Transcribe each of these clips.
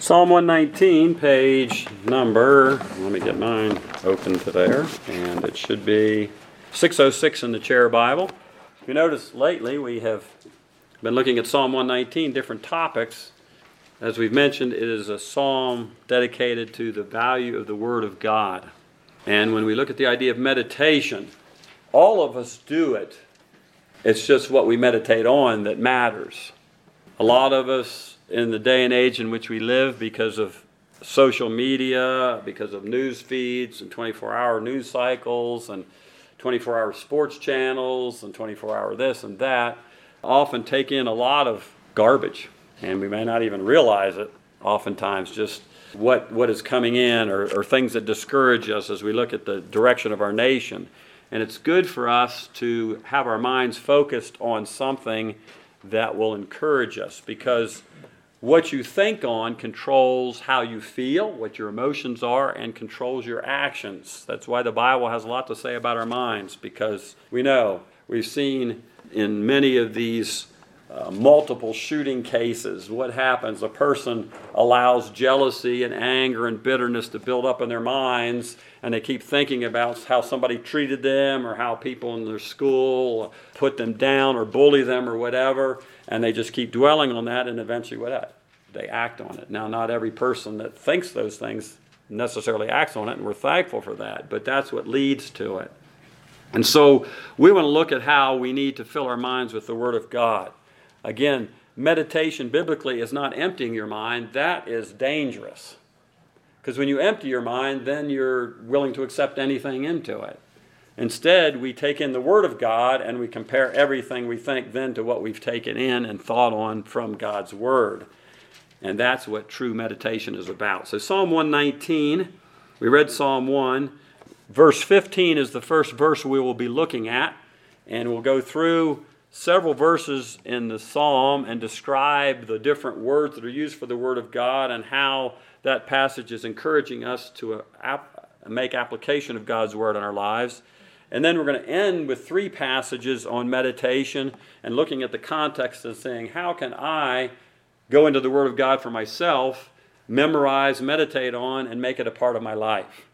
Psalm 119, page number, let me get mine open to there, and it should be 606 in the Chair Bible. If you notice lately, we have been looking at Psalm 119, different topics. As we've mentioned, it is a psalm dedicated to the value of the Word of God. And when we look at the idea of meditation, all of us do it. It's just what we meditate on that matters. A lot of us, in the day and age in which we live, because of social media, because of news feeds and 24-hour news cycles and 24-hour sports channels and 24-hour this and that, often take in a lot of garbage. And we may not even realize it, oftentimes, just what is coming in or things that discourage us as we look at the direction of our nation. And it's good for us to have our minds focused on something that will encourage us, because what you think on controls how you feel, what your emotions are, and controls your actions. That's why the Bible has a lot to say about our minds, because we've seen in many of these multiple shooting cases, what happens? A person allows jealousy and anger and bitterness to build up in their minds, and they keep thinking about how somebody treated them or how people in their school put them down or bully them or whatever, and they just keep dwelling on that, and eventually they act on it. Now, not every person that thinks those things necessarily acts on it, and we're thankful for that, but that's what leads to it. And so we want to look at how we need to fill our minds with the Word of God. Again, meditation biblically is not emptying your mind. That is dangerous. Because when you empty your mind, then you're willing to accept anything into it. Instead, we take in the Word of God and we compare everything we think then to what we've taken in and thought on from God's Word. And that's what true meditation is about. So Psalm 119, we read Psalm 1. Verse 15 is the first verse we will be looking at. And we'll go through several verses in the psalm and describe the different words that are used for the Word of God and how that passage is encouraging us to make application of God's Word in our lives. And then we're going to end with three passages on meditation and looking at the context and saying, how can I go into the Word of God for myself, memorize, meditate on, and make it a part of my life?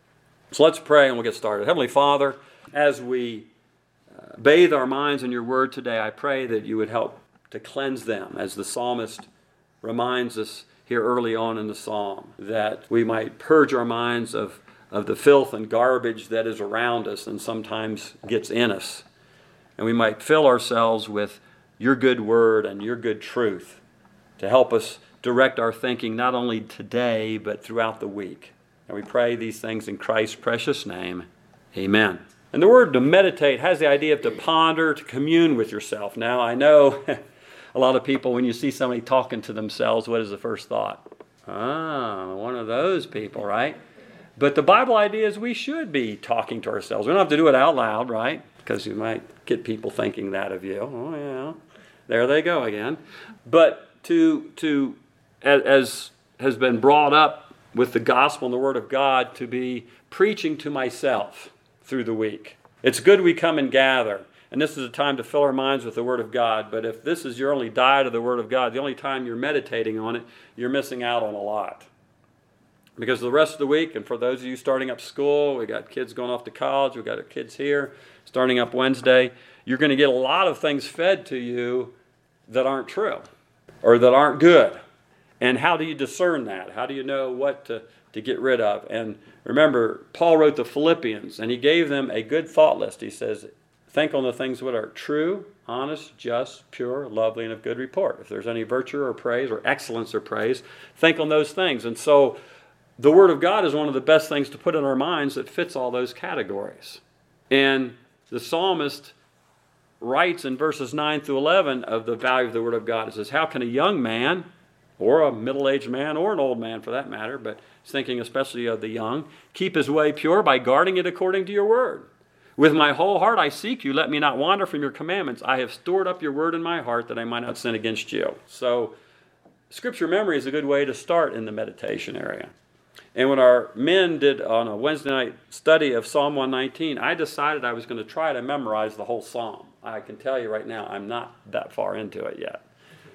So let's pray and we'll get started. Heavenly Father, as we bathe our minds in your Word today, I pray that you would help to cleanse them, as the psalmist reminds us here early on in the psalm, that we might purge our minds of the filth and garbage that is around us and sometimes gets in us. And we might fill ourselves with your good word and your good truth to help us direct our thinking not only today but throughout the week. And we pray these things in Christ's precious name. Amen. And the word to meditate has the idea of to ponder, to commune with yourself. Now, I know a lot of people, when you see somebody talking to themselves, what is the first thought? One of those people, right? But the Bible idea is we should be talking to ourselves. We don't have to do it out loud, right? Because you might get people thinking that of you. Oh, yeah, there they go again. But as has been brought up with the gospel and the Word of God, to be preaching to myself through the week. It's good we come and gather, and this is a time to fill our minds with the Word of God, but if this is your only diet of the Word of God, the only time you're meditating on it, you're missing out on a lot. Because the rest of the week, and for those of you starting up school, we got kids going off to college, we got our kids here, starting up Wednesday, you're going to get a lot of things fed to you that aren't true, or that aren't good. And how do you discern that? How do you know what to get rid of? And remember, Paul wrote the Philippians, and he gave them a good thought list. He says, think on the things that are true, honest, just, pure, lovely, and of good report. If there's any virtue or praise or excellence or praise, think on those things. And so the Word of God is one of the best things to put in our minds that fits all those categories. And the psalmist writes in verses 9 through 11 of the value of the Word of God. It says, how can a young man, or a middle-aged man, or an old man for that matter, but it's thinking especially of the young, keep his way pure by guarding it according to your word? With my whole heart I seek you. Let me not wander from your commandments. I have stored up your word in my heart that I might not sin against you. So Scripture memory is a good way to start in the meditation area. And when our men did on a Wednesday night study of Psalm 119, I decided I was going to try to memorize the whole psalm. I can tell you right now, I'm not that far into it yet.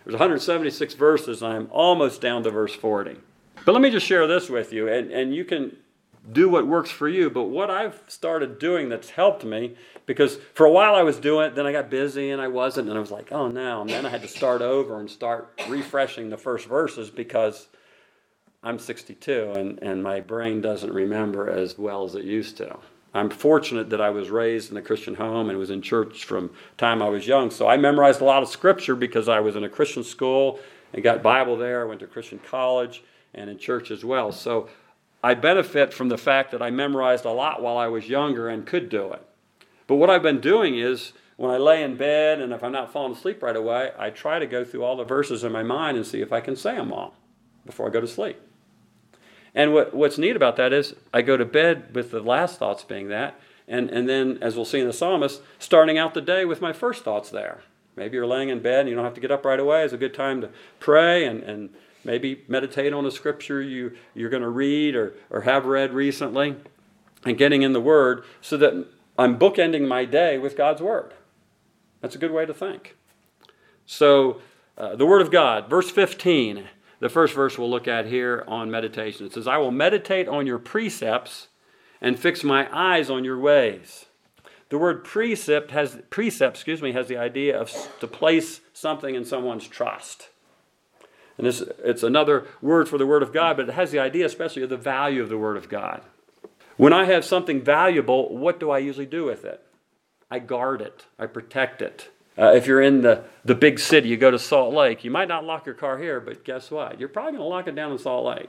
There's 176 verses, and I'm almost down to verse 40. But let me just share this with you, and you can do what works for you. But what I've started doing that's helped me, because for a while I was doing it, then I got busy and I wasn't, and I was like, oh no. And then I had to start over and start refreshing the first verses because I'm 62 and my brain doesn't remember as well as it used to. I'm fortunate that I was raised in a Christian home and was in church from the time I was young. So I memorized a lot of scripture because I was in a Christian school and got Bible there. I went to Christian college and in church as well. So I benefit from the fact that I memorized a lot while I was younger and could do it. But what I've been doing is when I lay in bed and if I'm not falling asleep right away, I try to go through all the verses in my mind and see if I can say them all before I go to sleep. And what's neat about that is I go to bed with the last thoughts being that, and then, as we'll see in the Psalmist, starting out the day with my first thoughts there. Maybe you're laying in bed and you don't have to get up right away. It's a good time to pray and maybe meditate on a scripture you're going to read or have read recently and getting in the Word so that I'm bookending my day with God's Word. That's a good way to think. So, the Word of God, verse 15. The first verse we'll look at here on meditation. It says, I will meditate on your precepts and fix my eyes on your ways. The word precept has the idea of to place something in someone's trust. And it's another word for the Word of God, but it has the idea especially of the value of the Word of God. When I have something valuable, what do I usually do with it? I guard it. I protect it. If you're in the big city, you go to Salt Lake, you might not lock your car here, but guess what? You're probably going to lock it down in Salt Lake.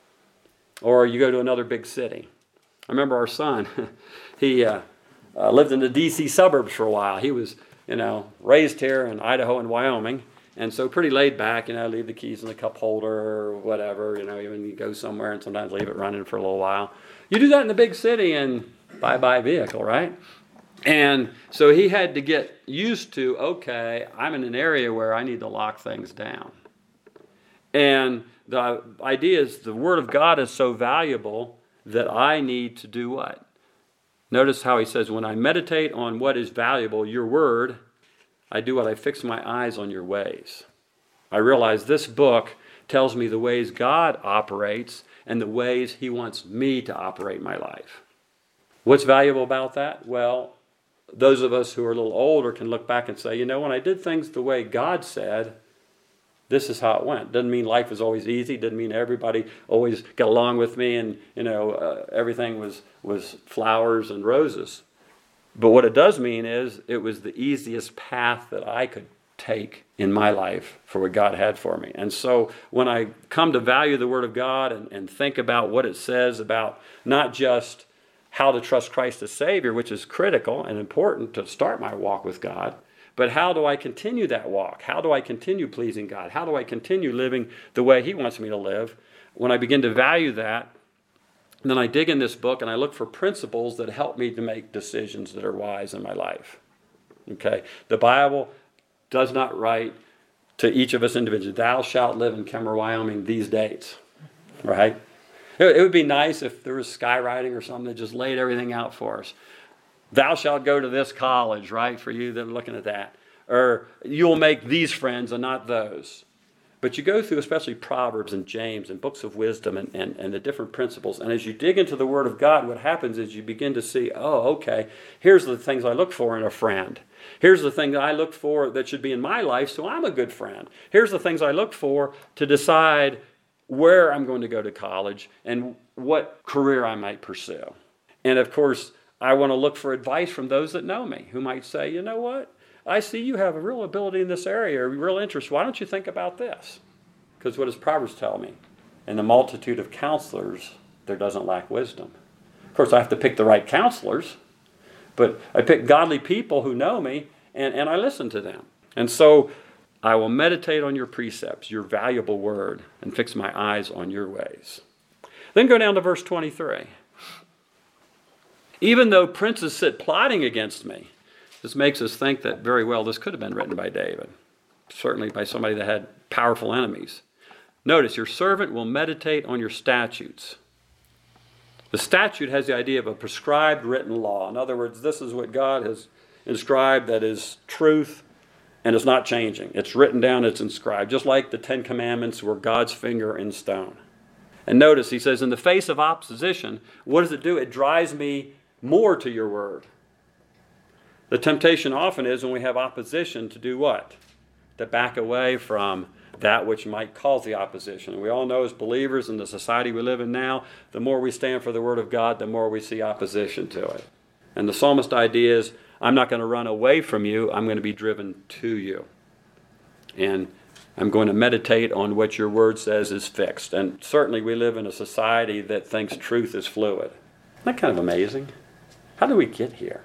Or you go to another big city. I remember our son, he lived in the D.C. suburbs for a while. He was, raised here in Idaho and Wyoming, and so pretty laid back, leave the keys in the cup holder or whatever, even you go somewhere and sometimes leave it running for a little while. You do that in the big city and bye-bye vehicle, right? And so he had to get used to, okay, I'm in an area where I need to lock things down. And the idea is the Word of God is so valuable that I need to do what? Notice how he says, when I meditate on what is valuable, your Word, I do what? I fix my eyes on your ways. I realize this book tells me the ways God operates and the ways He wants me to operate my life. What's valuable about that? Well, those of us who are a little older can look back and say, when I did things the way God said, this is how it went. Doesn't mean life was always easy. Doesn't mean everybody always got along with me and, everything was flowers and roses. But what it does mean is it was the easiest path that I could take in my life for what God had for me. And so when I come to value the Word of God and think about what it says about not just how to trust Christ as Savior, which is critical and important to start my walk with God, but how do I continue that walk? How do I continue pleasing God? How do I continue living the way He wants me to live? When I begin to value that, then I dig in this book and I look for principles that help me to make decisions that are wise in my life. Okay? The Bible does not write to each of us individually, thou shalt live in Kemmer, Wyoming these dates. Right? It would be nice if there was skywriting or something that just laid everything out for us. Thou shalt go to this college, right, for you that are looking at that. Or you'll make these friends and not those. But you go through especially Proverbs and James and books of wisdom and the different principles. And as you dig into the Word of God, what happens is you begin to see, okay, here's the things I look for in a friend. Here's the thing that I look for that should be in my life so I'm a good friend. Here's the things I look for to decide where I'm going to go to college and what career I might pursue. And of course, I want to look for advice from those that know me, who might say, you know what? I see you have a real ability in this area, a real interest. Why don't you think about this? Because what does Proverbs tell me? In the multitude of counselors, there doesn't lack wisdom. Of course, I have to pick the right counselors, but I pick godly people who know me, and I listen to them. And so I will meditate on your precepts, your valuable word, and fix my eyes on your ways. Then go down to verse 23. Even though princes sit plotting against me, this makes us think that very well this could have been written by David, certainly by somebody that had powerful enemies. Notice, your servant will meditate on your statutes. The statute has the idea of a prescribed written law. In other words, this is what God has inscribed that is truth And it's not changing. It's written down, it's inscribed, just like the Ten Commandments were God's finger in stone. And notice, he says, in the face of opposition, what does it do? It drives me more to your word. The temptation often is when we have opposition to do what? To back away from that which might cause the opposition. And we all know as believers in the society we live in now, the more we stand for the word of God, the more we see opposition to it. And the psalmist idea is, I'm not going to run away from you, I'm going to be driven to you. And I'm going to meditate on what your word says is fixed. And certainly we live in a society that thinks truth is fluid. Isn't that kind of amazing? How did we get here?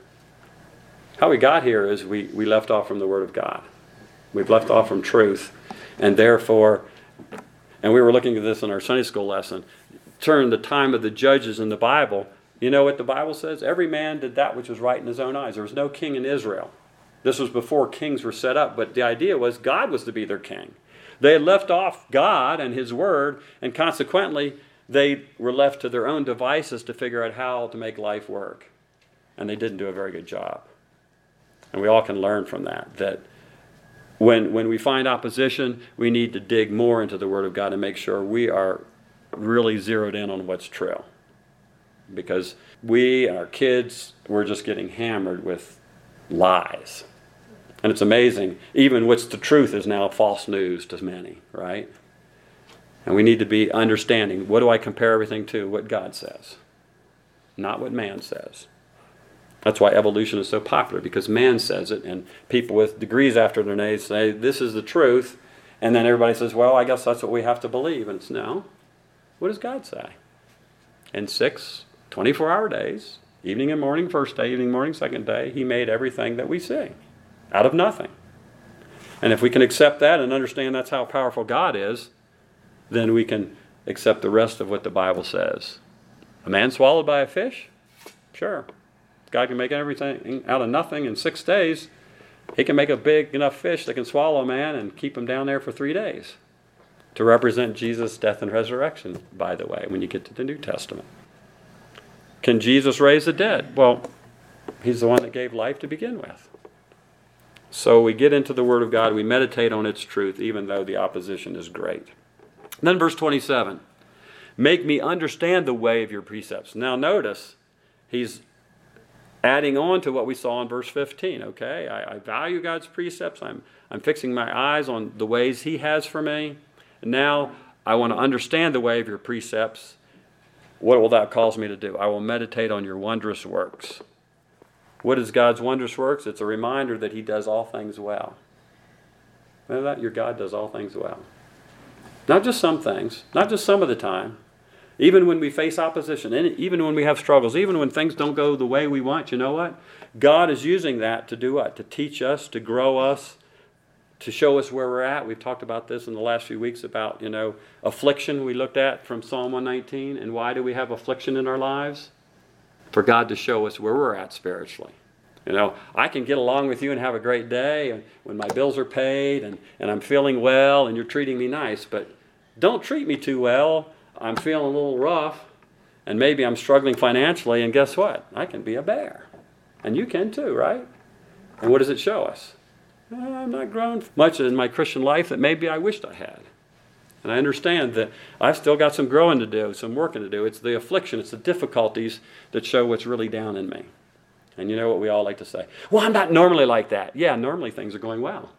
How we got here is we left off from the word of God. We've left off from truth. And therefore, and we were looking at this in our Sunday school lesson, turn the time of the judges in the Bible. You know what the Bible says? Every man did that which was right in his own eyes. There was no king in Israel. This was before kings were set up, but the idea was God was to be their king. They had left off God and his word, and consequently, they were left to their own devices to figure out how to make life work. And they didn't do a very good job. And we all can learn from that when we find opposition, we need to dig more into the word of God and make sure we are really zeroed in on what's true. Because we and our kids, we're just getting hammered with lies. And it's amazing, even what's the truth is now false news to many, right? And we need to be understanding, what do I compare everything to? What God says, not what man says. That's why evolution is so popular, because man says it, and people with degrees after their names say, this is the truth, and then everybody says, well, I guess that's what we have to believe. And it's, no, what does God say? In 6 24-hour days, evening and morning first day, evening, morning second day, he made everything that we see out of nothing. And if we can accept that and understand that's how powerful God is, then we can accept the rest of what the Bible says. A man swallowed by a fish? Sure. God can make everything out of nothing in 6 days. He can make a big enough fish that can swallow a man and keep him down there for 3 days. To represent Jesus' death and resurrection, by the way, when you get to the New Testament. Can Jesus raise the dead? Well, he's the one that gave life to begin with. So we get into the Word of God, we meditate on its truth, even though the opposition is great. Then verse 27, make me understand the way of your precepts. Now notice, he's adding on to what we saw in verse 15, okay? I value God's precepts. I'm fixing my eyes on the ways he has for me. And now I want to understand the way of your precepts. What will that cause me to do? I will meditate on your wondrous works. What is God's wondrous works? It's a reminder that he does all things well. Remember that? Your God does all things well. Not just some things, not just some of the time. Even when we face opposition, and even when we have struggles, even when things don't go the way we want, you know what? God is using that to do what? To teach us, to grow us, to show us where we're at. We've talked about this in the last few weeks about, affliction we looked at from Psalm 119. And why do we have affliction in our lives? For God to show us where we're at spiritually. I can get along with you and have a great day when my bills are paid and I'm feeling well and you're treating me nice, but don't treat me too well. I'm feeling a little rough, and maybe I'm struggling financially, and guess what? I can be a bear. And you can too, right? And what does it show us? I'm not grown much in my Christian life that maybe I wished I had. And I understand that I've still got some growing to do, some working to do. It's the affliction, it's the difficulties that show what's really down in me. And you know what we all like to say? Well, I'm not normally like that. Yeah, normally things are going well.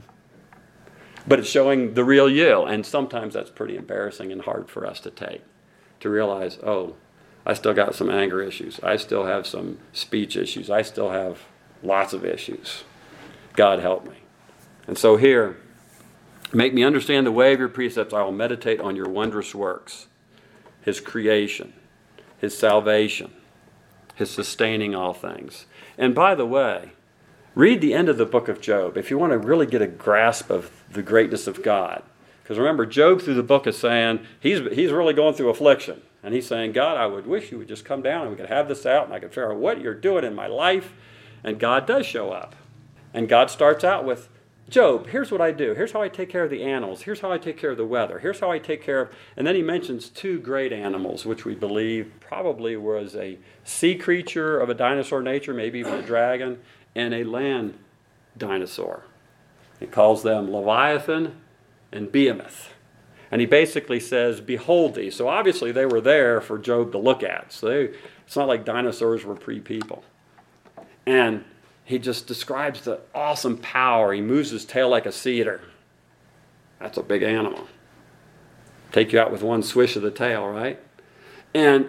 But it's showing the real you, and sometimes that's pretty embarrassing and hard for us to take. To realize, I still got some anger issues. I still have some speech issues. I still have lots of issues. God help me. And so here, make me understand the way of your precepts. I will meditate on your wondrous works, his creation, his salvation, his sustaining all things. And by the way, read the end of the book of Job if you want to really get a grasp of the greatness of God. Because remember, Job through the book is saying, he's really going through affliction. And he's saying, God, I would wish you would just come down and we could have this out and I could figure out what you're doing in my life. And God does show up. And God starts out with, Job, here's what I do. Here's how I take care of the animals. Here's how I take care of the weather. Here's how I take care of... And then he mentions 2 great animals, which we believe probably was a sea creature of a dinosaur nature, maybe even a dragon, and a land dinosaur. He calls them Leviathan and Behemoth. And he basically says, behold these. So obviously they were there for Job to look at. So it's not like dinosaurs were pre-people. And he just describes the awesome power. He moves his tail like a cedar. That's a big animal. Take you out with one swish of the tail, right? And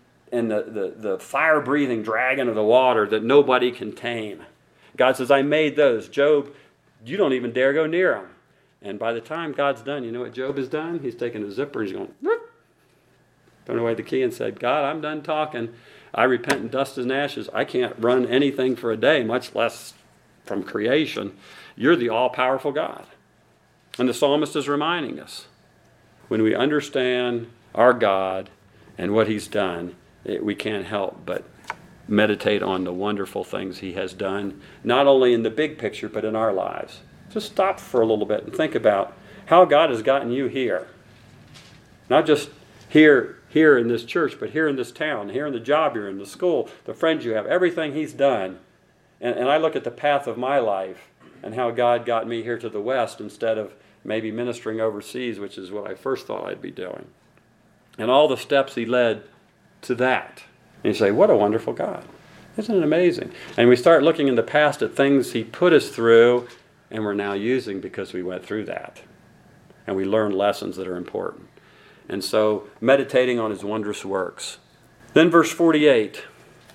the fire-breathing dragon of the water that nobody can tame. God says, I made those. Job, you don't even dare go near them. And by the time God's done, you know what Job has done? He's taken a zipper and he's going, whoop, thrown away the key and said, God, I'm done talking. I repent in dust and ashes. I can't run anything for a day, much less from creation. You're the all-powerful God. And the psalmist is reminding us, when we understand our God and what he's done, we can't help but meditate on the wonderful things he has done, not only in the big picture, but in our lives. Just stop for a little bit and think about how God has gotten you here. Not just here in this church, but here in this town, here in the job you're in, the school, the friends you have, everything he's done. And I look at the path of my life and how God got me here to the West instead of maybe ministering overseas, which is what I first thought I'd be doing. And all the steps he led to that. And you say, what a wonderful God. Isn't it amazing? And we start looking in the past at things he put us through and we're now using because we went through that. And we learned lessons that are important. And so, meditating on his wondrous works. Then verse 48.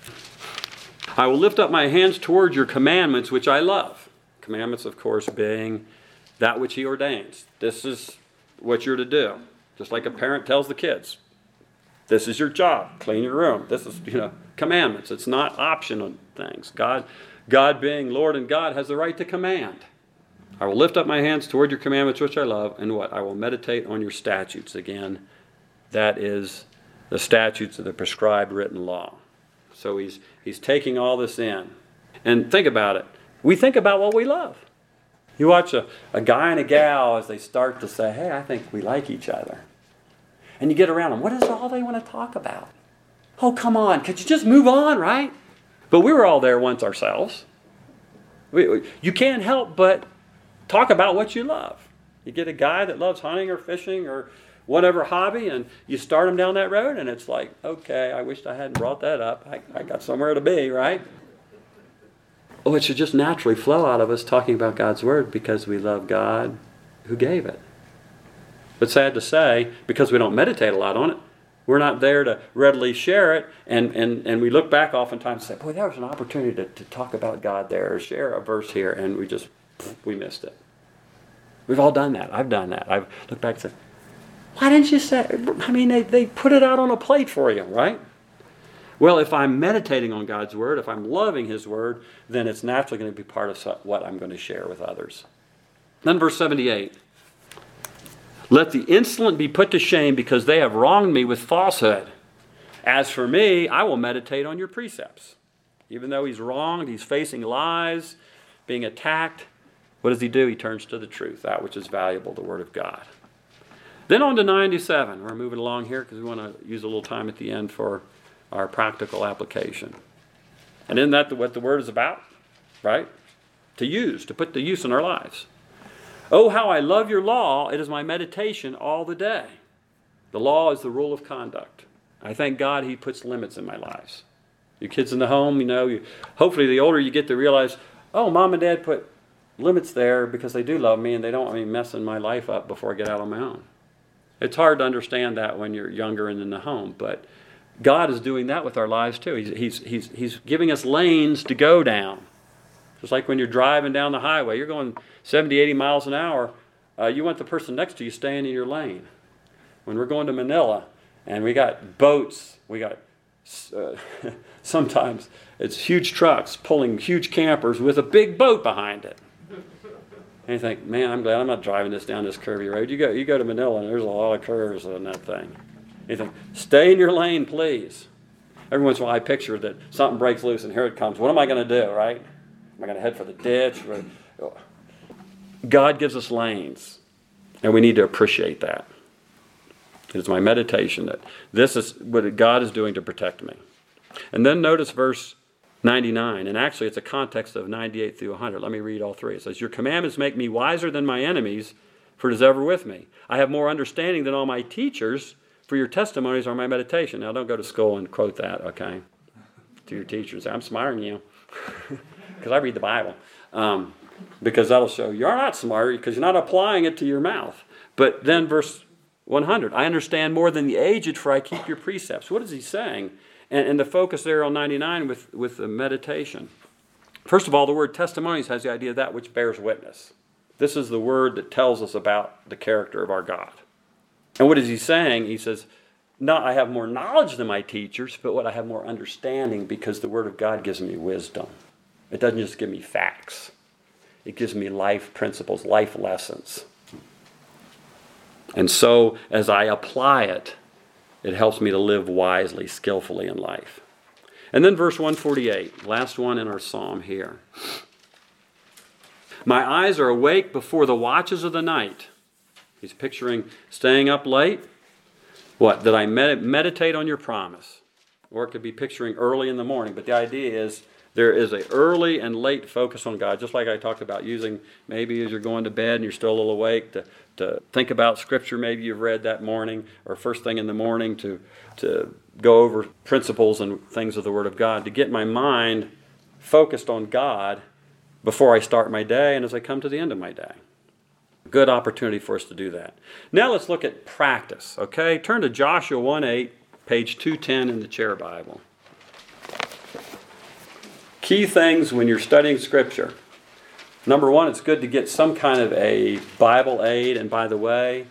I will lift up my hands toward your commandments, which I love. Commandments, of course, being that which he ordains. This is what you're to do. Just like a parent tells the kids. This is your job. Clean your room. This is, commandments. It's not optional things. God being Lord and God has the right to command. I will lift up my hands toward your commandments, which I love, and what? I will meditate on your statutes. Again, that is the statutes of the prescribed written law. So he's taking all this in. And think about it. We think about what we love. You watch a guy and a gal as they start to say, hey, I think we like each other. And you get around them. What is all they want to talk about? Oh, come on. Could you just move on, right? But we were all there once ourselves. You can't help but talk about what you love. You get a guy that loves hunting or fishing or whatever hobby, and you start him down that road, and it's like, okay, I wished I hadn't brought that up. I got somewhere to be, right? Oh, it should just naturally flow out of us talking about God's Word because we love God who gave it. But sad to say, because we don't meditate a lot on it, we're not there to readily share it, and we look back oftentimes and say, boy, there was an opportunity to talk about God there or share a verse here, and we missed it. We've all done that. I've done that. I've looked back and said, why didn't you say? I mean, they put it out on a plate for you, right? Well, if I'm meditating on God's Word, if I'm loving His Word, then it's naturally going to be part of what I'm going to share with others. Then verse 78. Let the insolent be put to shame because they have wronged me with falsehood. As for me, I will meditate on your precepts. Even though he's wronged, he's facing lies, being attacked, what does he do? He turns to the truth, that which is valuable, the Word of God. Then on to 97. We're moving along here because we want to use a little time at the end for our practical application. And isn't that what the Word is about? Right? To put to use in our lives. Oh, how I love your law. It is my meditation all the day. The law is the rule of conduct. I thank God He puts limits in my lives. You kids in the home, hopefully the older you get to realize, oh, Mom and Dad put limits there because they do love me and they don't want me messing my life up before I get out on my own. It's hard to understand that when you're younger and in the home, but God is doing that with our lives too. He's giving us lanes to go down. Just like when you're driving down the highway, you're going 70, 80 miles an hour. You want the person next to you staying in your lane. When we're going to Manila and we got boats, we got sometimes it's huge trucks pulling huge campers with a big boat behind it. And you think, man, I'm glad I'm not driving this down this curvy road. You go to Manila and there's a lot of curves on that thing. You think, stay in your lane, please. Every once in a while I picture that something breaks loose and here it comes. What am I going to do, right? Am I going to head for the ditch? God gives us lanes, and we need to appreciate that. It is my meditation that this is what God is doing to protect me. And then notice verse 99. And actually, it's a context of 98 through 100. Let me read all three. It says, your commandments make me wiser than my enemies, for it is ever with me. I have more understanding than all my teachers, for your testimonies are my meditation. Now, don't go to school and quote that, okay, to your teachers. I'm smarter than you, because I read the Bible. Because that'll show you're not smart, because you're not applying it to your mouth. But then verse 100, I understand more than the aged, for I keep your precepts. What is he saying? And the focus there on 99 with the meditation. First of all, the word testimonies has the idea of that which bears witness. This is the word that tells us about the character of our God. And what is he saying? He says, not I have more knowledge than my teachers, but what I have more understanding, because the word of God gives me wisdom. It doesn't just give me facts. It gives me life principles, life lessons. And so as I apply it, it helps me to live wisely, skillfully in life. And then verse 148, last one in our psalm here. My eyes are awake before the watches of the night. He's picturing staying up late. What? That I meditate on your promise. Or it could be picturing early in the morning. But the idea is there is an early and late focus on God. Just like I talked about using maybe as you're going to bed and you're still a little awake to think about Scripture maybe you've read that morning, or first thing in the morning to go over principles and things of the Word of God, to get my mind focused on God before I start my day and as I come to the end of my day. Good opportunity for us to do that. Now let's look at practice, okay? Turn to Joshua 1:8, page 210 in the Chair Bible. Key things when you're studying Scripture. Number one, it's good to get some kind of a Bible aid. And by the way,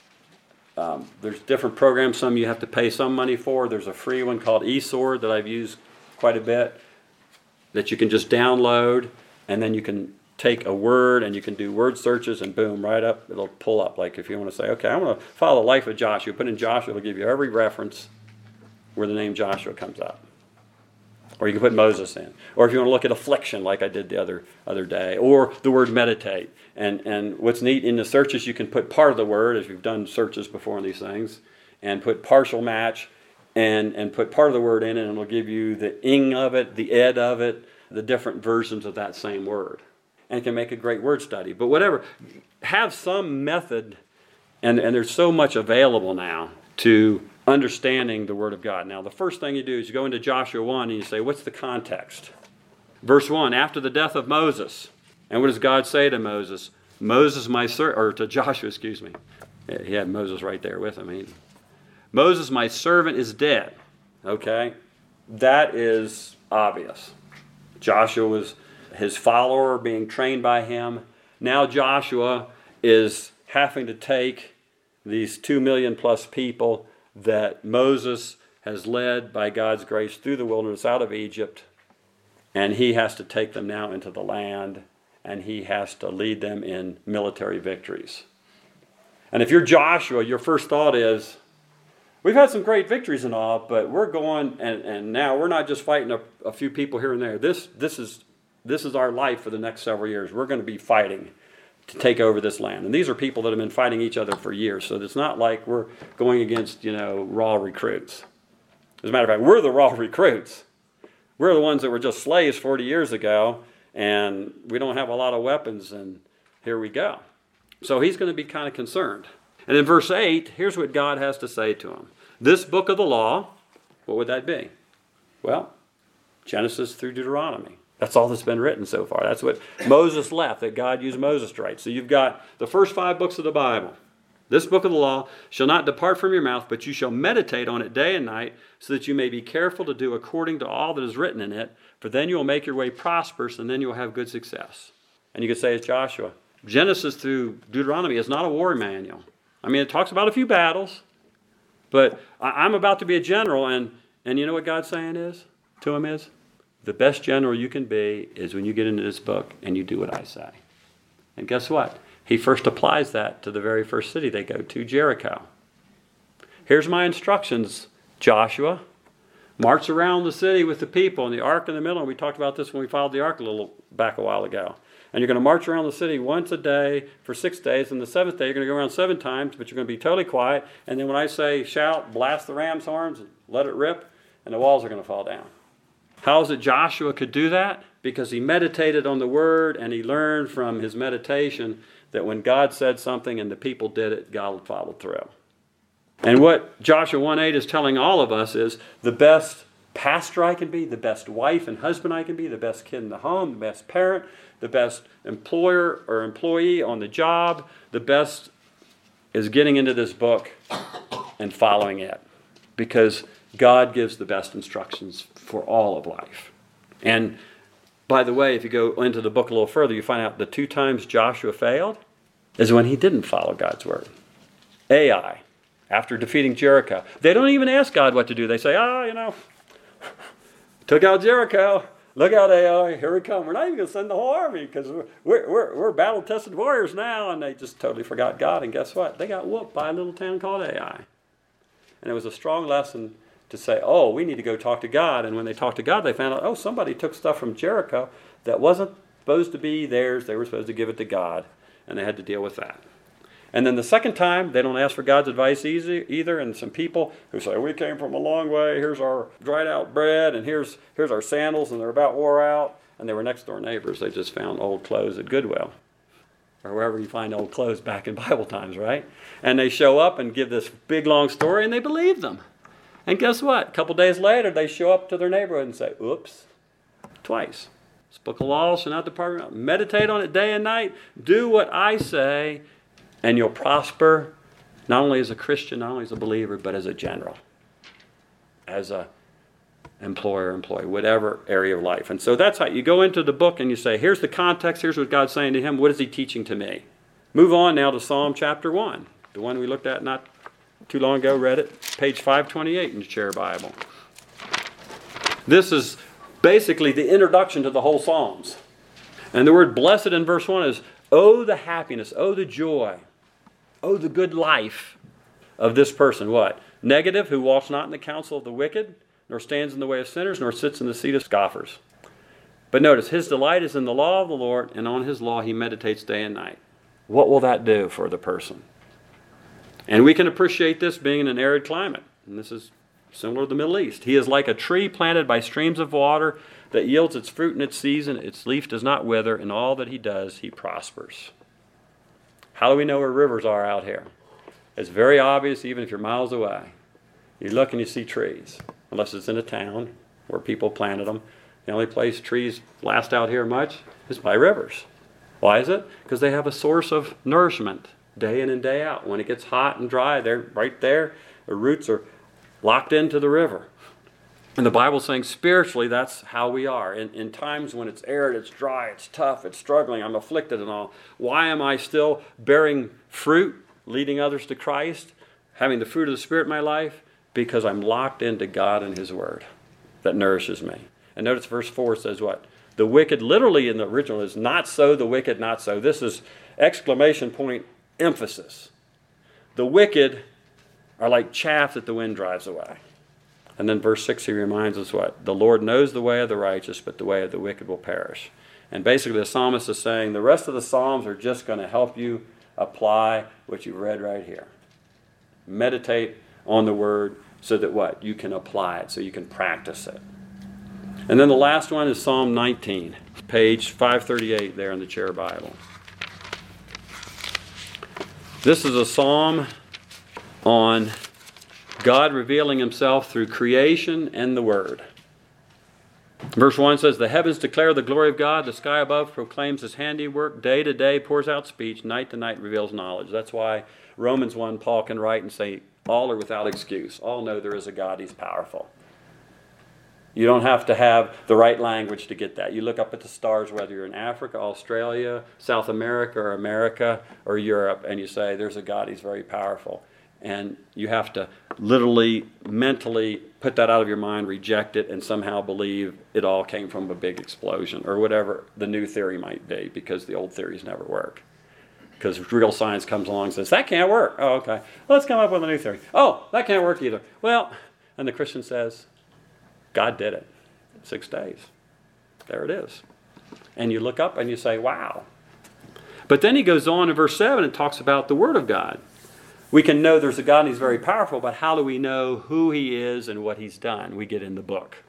there's different programs. Some you have to pay some money for. There's a free one called eSword that I've used quite a bit that you can just download, and then you can take a word and you can do word searches, and boom, right up, it'll pull up. Like if you want to say, okay, I want to follow the life of Joshua, put in Joshua, it'll give you every reference where the name Joshua comes up. Or you can put Moses in. Or if you want to look at affliction like I did the other day. Or the word meditate. And what's neat in the searches, you can put part of the word, as you've done searches before on these things, and put partial match and put part of the word in it, and it'll give you the ing of it, the ed of it, the different versions of that same word. And it can make a great word study. But whatever, have some method, and there's so much available now to understanding the Word of God. Now, the first thing you do is you go into Joshua 1 and you say, what's the context? Verse 1, after the death of Moses. And what does God say to Moses? Moses, my servant, or to Joshua, excuse me. He had Moses right there with him. Moses, my servant, is dead. Okay? That is obvious. Joshua was his follower, being trained by him. Now Joshua is having to take these 2 million plus people that Moses has led by God's grace through the wilderness out of Egypt, and he has to take them now into the land, and he has to lead them in military victories. And if you're Joshua, your first thought is, we've had some great victories and all, but we're going, and now we're not just fighting a few people here and there. This is our life for the next several years. We're going to be fighting to take over this land. And these are people that have been fighting each other for years. So it's not like we're going against, raw recruits. As a matter of fact, we're the raw recruits. We're the ones that were just slaves 40 years ago, and we don't have a lot of weapons, and here we go. So he's going to be kind of concerned. And in verse 8, here's what God has to say to him. This book of the law, what would that be? Well, Genesis through Deuteronomy. That's all that's been written so far. That's what Moses left, that God used Moses to write. So you've got the first 5 books of the Bible. This book of the law shall not depart from your mouth, but you shall meditate on it day and night, so that you may be careful to do according to all that is written in it, for then you will make your way prosperous, and then you will have good success. And you could say, as Joshua, Genesis through Deuteronomy is not a war manual. I mean, it talks about a few battles, but I'm about to be a general, and you know what God's saying to him is? The best general you can be is when you get into this book and you do what I say. And guess what? He first applies that to the very first city they go to, Jericho. Here's my instructions, Joshua. March around the city with the people and the ark in the middle. And we talked about this when we followed the ark back a while ago. And you're going to march around the city once a day for 6 days. And the 7th day, you're going to go around 7 times, but you're going to be totally quiet. And then when I say shout, blast the ram's horns, let it rip, and the walls are going to fall down. How is it Joshua could do that? Because he meditated on the word and he learned from his meditation that when God said something and the people did it, God followed through. And what Joshua 1:8 is telling all of us is the best pastor I can be, the best wife and husband I can be, the best kid in the home, the best parent, the best employer or employee on the job, the best is getting into this book and following it. Because God gives the best instructions for all of life. And by the way, if you go into the book a little further, you find out the 2 times Joshua failed is when he didn't follow God's word. Ai, after defeating Jericho. They don't even ask God what to do. They say, took out Jericho. Look out, Ai, here we come. We're not even going to send the whole army because we're battle-tested warriors now. And they just totally forgot God. And guess what? They got whooped by a little town called Ai. And it was a strong lesson to say, we need to go talk to God. And when they talked to God, they found out, somebody took stuff from Jericho that wasn't supposed to be theirs. They were supposed to give it to God. And they had to deal with that. And then the second time, they don't ask for God's advice either. And some people who say, we came from a long way. Here's our dried out bread. And here's our sandals. And they're about wore out. And they were next door neighbors. They just found old clothes at Goodwill. Or wherever you find old clothes back in Bible times, right? And they show up and give this big, long story. And they believe them. And guess what? A couple days later, they show up to their neighborhood and say, oops, twice. This book of law shall not depart from you. Meditate on it day and night. Do what I say. And you'll prosper not only as a Christian, not only as a believer, but as a general, as a employer, employee, whatever area of life. And so that's how you go into the book and you say, here's the context, here's what God's saying to him, what is he teaching to me? Move on now to Psalm chapter 1, the one we looked at not too long ago, read it, page 528 in the chair Bible. This is basically the introduction to the whole Psalms. And the word blessed in verse 1 is, oh, the happiness, oh, the joy, oh, the good life of this person. What? Negative, who walks not in the counsel of the wicked, nor stands in the way of sinners, nor sits in the seat of scoffers. But notice, his delight is in the law of the Lord, and on his law he meditates day and night. What will that do for the person? And we can appreciate this being in an arid climate. And this is similar to the Middle East. He is like a tree planted by streams of water that yields its fruit in its season. Its leaf does not wither. In all that he does, he prospers. How do we know where rivers are out here? It's very obvious even if you're miles away. You look and you see trees. Unless it's in a town where people planted them. The only place trees last out here much is by rivers. Why is it? Because they have a source of nourishment day in and day out. When it gets hot and dry, they're right there. The roots are locked into the river. And the Bible's saying spiritually that's how we are. In times when it's arid, it's dry, it's tough, it's struggling, I'm afflicted and all. Why am I still bearing fruit, leading others to Christ, having the fruit of the Spirit in my life? Because I'm locked into God and his word that nourishes me. And notice verse 4 says what? The wicked, literally in the original, is not so, the wicked, not so. This is exclamation point emphasis. The wicked are like chaff that the wind drives away. And then verse 6, he reminds us what? The Lord knows the way of the righteous, but the way of the wicked will perish. And basically the psalmist is saying the rest of the Psalms are just going to help you apply what you've read right here. Meditate on the word so that what? You can apply it, so you can practice it. And then the last one is Psalm 19, page 538 there in the chair Bible. This is a psalm on God revealing himself through creation and the Word. Verse 1 says, the heavens declare the glory of God, the sky above proclaims his handiwork, day to day pours out speech, night to night reveals knowledge. That's why Romans 1, Paul can write and say, all are without excuse. All know there is a God, he's powerful. You don't have to have the right language to get that. You look up at the stars, whether you're in Africa, Australia, South America, or Europe, and you say, there's a God, he's very powerful. And you have to literally, mentally put that out of your mind, reject it, and somehow believe it all came from a big explosion or whatever the new theory might be, because the old theories never work. Because real science comes along and says, that can't work. Oh, okay. Let's come up with a new theory. Oh, that can't work either. Well, and the Christian says, God did it. 6 days. There it is. And you look up and you say, wow. But then he goes on in verse 7 and talks about the Word of God. We can know there's a God and he's very powerful, but how do we know who he is and what he's done? We get in the book.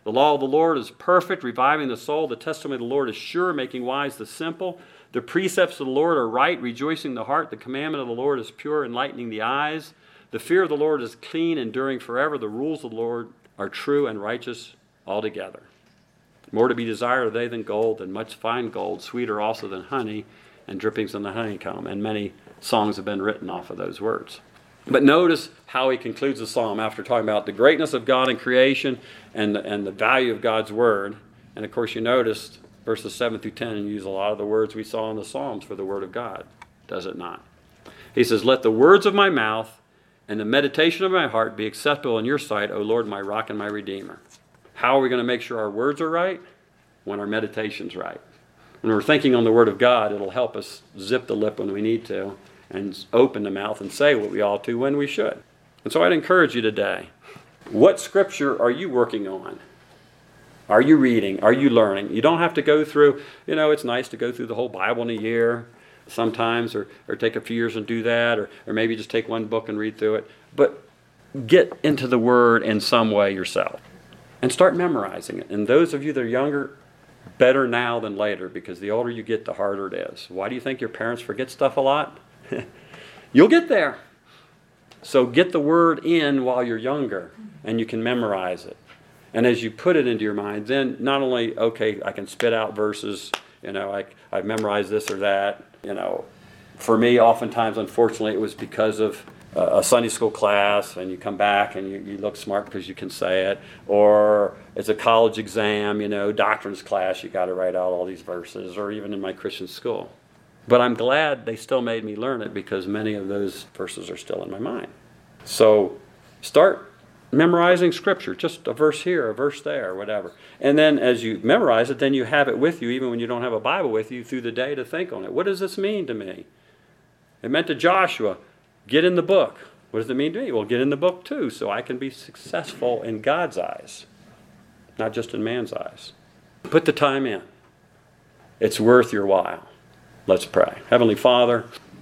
The law of the Lord is perfect, reviving the soul. The testimony of the Lord is sure, making wise the simple. The precepts of the Lord are right, rejoicing the heart. The commandment of the Lord is pure, enlightening the eyes. The fear of the Lord is clean, enduring forever. The rules of the Lord are true and righteous altogether. More to be desired are they than gold, and much fine gold, sweeter also than honey, and drippings in the honeycomb. And many songs have been written off of those words. But notice how he concludes the psalm after talking about the greatness of God in creation and the value of God's word. And of course, you noticed verses 7 through 10 use a lot of the words we saw in the Psalms for the word of God, does it not? He says, let the words of my mouth and the meditation of my heart be acceptable in your sight, O Lord, my rock and my redeemer. How are we going to make sure our words are right? When our meditation's right. When we're thinking on the word of God, it'll help us zip the lip when we need to and open the mouth and say what we ought to when we should. And so I'd encourage you today, what scripture are you working on? Are you reading? Are you learning? You don't have to go through, it's nice to go through the whole Bible in a year sometimes, or take a few years and do that, or maybe just take one book and read through it. But get into the Word in some way yourself and start memorizing it. And those of you that are younger, better now than later, because the older you get, the harder it is. Why do you think your parents forget stuff a lot? You'll get there. So get the Word in while you're younger, and you can memorize it. And as you put it into your mind, then not only, okay, I can spit out verses, I've memorized this or that. For me, oftentimes, unfortunately, it was because of a Sunday school class, and you come back and you look smart because you can say it. Or it's a college exam, doctrines class, you got to write out all these verses, or even in my Christian school. But I'm glad they still made me learn it, because many of those verses are still in my mind. So start memorizing scripture, just a verse here, a verse there, whatever. And then as you memorize it, then you have it with you, even when you don't have a Bible with you, through the day to think on it. What does this mean to me? It meant to Joshua, get in the book. What does it mean to me? Well, get in the book too, so I can be successful in God's eyes, not just in man's eyes. Put the time in. It's worth your while. Let's pray. Heavenly Father,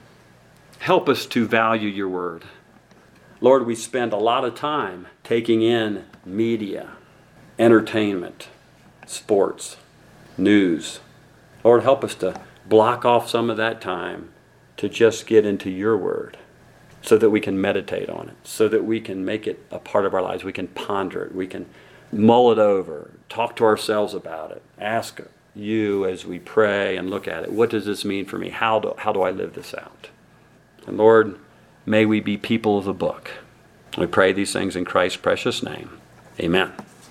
help us to value your word. Lord, we spend a lot of time taking in media, entertainment, sports, news. Lord, help us to block off some of that time to just get into your word, so that we can meditate on it, so that we can make it a part of our lives. We can ponder it. We can mull it over, talk to ourselves about it, ask you as we pray and look at it, what does this mean for me? How do I live this out? And Lord, may we be people of the book. We pray these things in Christ's precious name. Amen.